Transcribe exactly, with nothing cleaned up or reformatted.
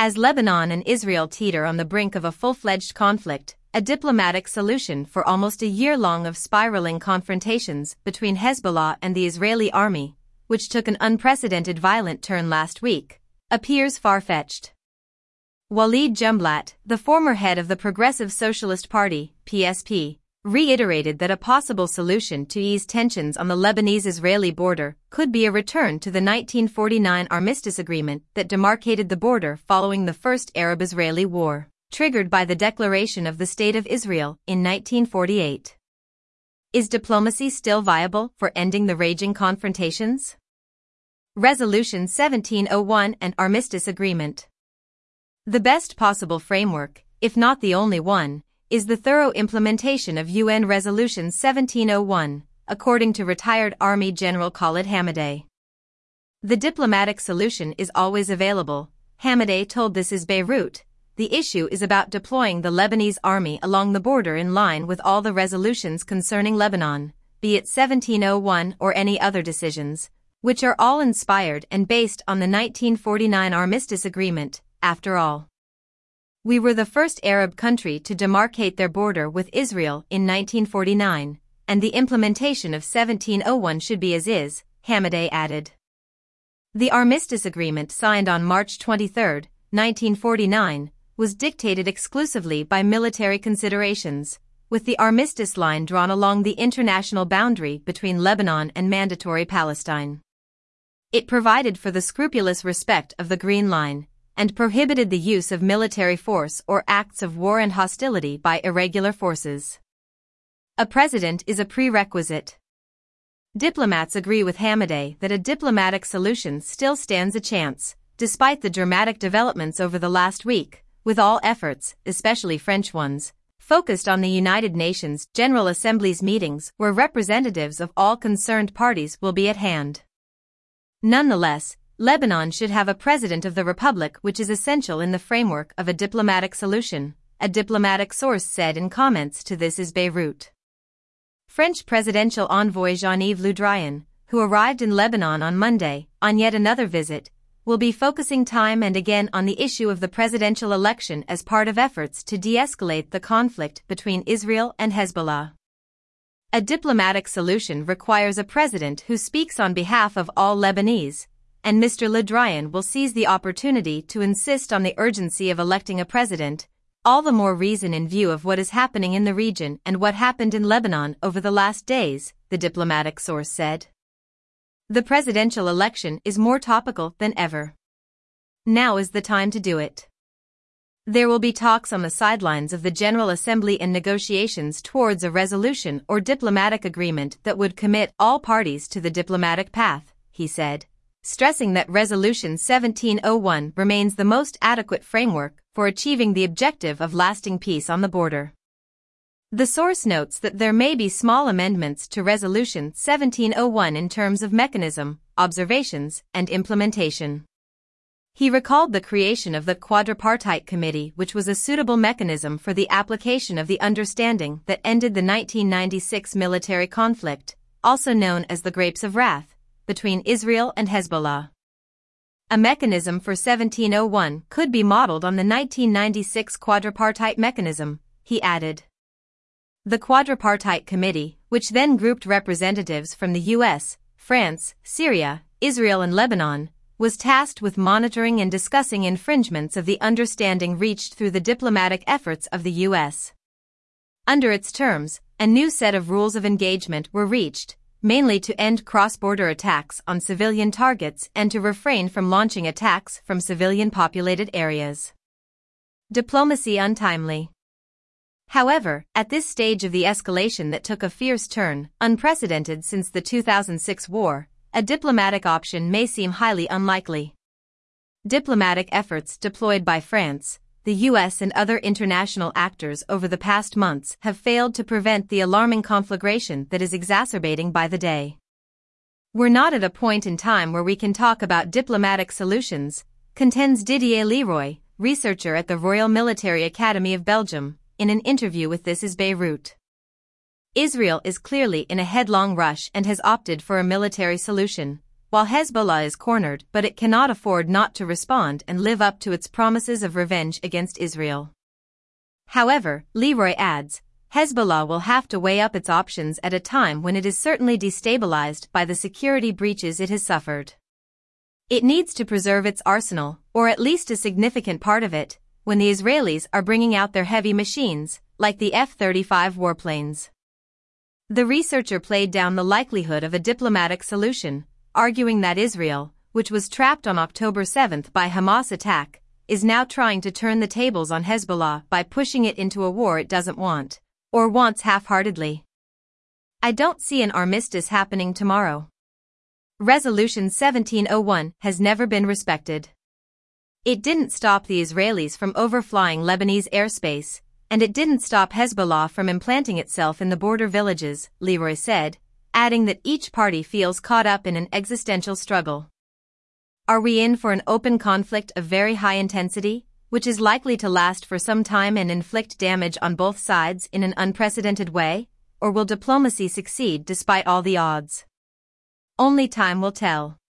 As Lebanon and Israel teeter on the brink of a full-fledged conflict, a diplomatic solution for almost a year-long of spiraling confrontations between Hezbollah and the Israeli army, which took an unprecedented violent turn last week, appears far-fetched. Walid Jumblat, the former head of the Progressive Socialist Party, P S P, reiterated that a possible solution to ease tensions on the Lebanese-Israeli border could be a return to the nineteen forty-nine armistice agreement that demarcated the border following the First Arab-Israeli War, triggered by the declaration of the State of Israel in nineteen forty-eight. Is diplomacy still viable for ending the raging confrontations? Resolution seventeen oh one and Armistice Agreement. The best possible framework, if not the only one, is the thorough implementation of U N Resolution seventeen oh one, according to retired Army General Khalid Hamadeh. The diplomatic solution is always available, Hamadeh told This Is Beirut. The issue is about deploying the Lebanese army along the border in line with all the resolutions concerning Lebanon, be it seventeen oh one or any other decisions, which are all inspired and based on the nineteen forty-nine Armistice Agreement, after all. We were the first Arab country to demarcate their border with Israel in nineteen forty-nine, and the implementation of seventeen oh one should be as is, Hamadeh added. The Armistice Agreement signed on March twenty-third, nineteen forty-nine, was dictated exclusively by military considerations, with the armistice line drawn along the international boundary between Lebanon and Mandatory Palestine. It provided for the scrupulous respect of the Green Line, and prohibited the use of military force or acts of war and hostility by irregular forces. A president is a prerequisite. Diplomats agree with Hamadeh that a diplomatic solution still stands a chance, despite the dramatic developments over the last week, with all efforts, especially French ones, focused on the United Nations General Assembly's meetings where representatives of all concerned parties will be at hand. Nonetheless, Lebanon should have a president of the republic, which is essential in the framework of a diplomatic solution, a diplomatic source said in comments to This Is Beirut. French presidential envoy Jean-Yves Le Drian, who arrived in Lebanon on Monday, on yet another visit, will be focusing time and again on the issue of the presidential election as part of efforts to de-escalate the conflict between Israel and Hezbollah. A diplomatic solution requires a president who speaks on behalf of all Lebanese, and Mister Le Drian will seize the opportunity to insist on the urgency of electing a president, all the more reason in view of what is happening in the region and what happened in Lebanon over the last days, the diplomatic source said. The presidential election is more topical than ever. Now is the time to do it. There will be talks on the sidelines of the General Assembly and negotiations towards a resolution or diplomatic agreement that would commit all parties to the diplomatic path, he said, stressing that Resolution seventeen oh one remains the most adequate framework for achieving the objective of lasting peace on the border. The source notes that there may be small amendments to Resolution seventeen oh one in terms of mechanism, observations, and implementation. He recalled the creation of the Quadripartite Committee, which was a suitable mechanism for the application of the understanding that ended the nineteen ninety-six military conflict, also known as the Grapes of Wrath, between Israel and Hezbollah. A mechanism for seventeen oh one could be modeled on the nineteen ninety-six quadripartite mechanism, he added. The Quadripartite Committee, which then grouped representatives from the U S, France, Syria, Israel and Lebanon, was tasked with monitoring and discussing infringements of the understanding reached through the diplomatic efforts of the U S. Under its terms, a new set of rules of engagement were reached, mainly to end cross-border attacks on civilian targets and to refrain from launching attacks from civilian-populated areas. Diplomacy untimely. However, at this stage of the escalation that took a fierce turn, unprecedented since the two thousand six war, a diplomatic option may seem highly unlikely. Diplomatic efforts deployed by France, the U S and other international actors over the past months have failed to prevent the alarming conflagration that is exacerbating by the day. We're not at a point in time where we can talk about diplomatic solutions, contends Didier Leroy, researcher at the Royal Military Academy of Belgium, in an interview with This Is Beirut. Israel is clearly in a headlong rush and has opted for a military solution, while Hezbollah is cornered, but it cannot afford not to respond and live up to its promises of revenge against Israel. However, Leroy adds, Hezbollah will have to weigh up its options at a time when it is certainly destabilized by the security breaches it has suffered. It needs to preserve its arsenal, or at least a significant part of it, when the Israelis are bringing out their heavy machines, like the F thirty-five warplanes. The researcher played down the likelihood of a diplomatic solution, arguing that Israel, which was trapped on October seventh by Hamas attack, is now trying to turn the tables on Hezbollah by pushing it into a war it doesn't want, or wants half-heartedly. I don't see an armistice happening tomorrow. Resolution seventeen oh one has never been respected. It didn't stop the Israelis from overflying Lebanese airspace, and it didn't stop Hezbollah from implanting itself in the border villages, Leroy said, adding that each party feels caught up in an existential struggle. Are we in for an open conflict of very high intensity, which is likely to last for some time and inflict damage on both sides in an unprecedented way, or will diplomacy succeed despite all the odds? Only time will tell.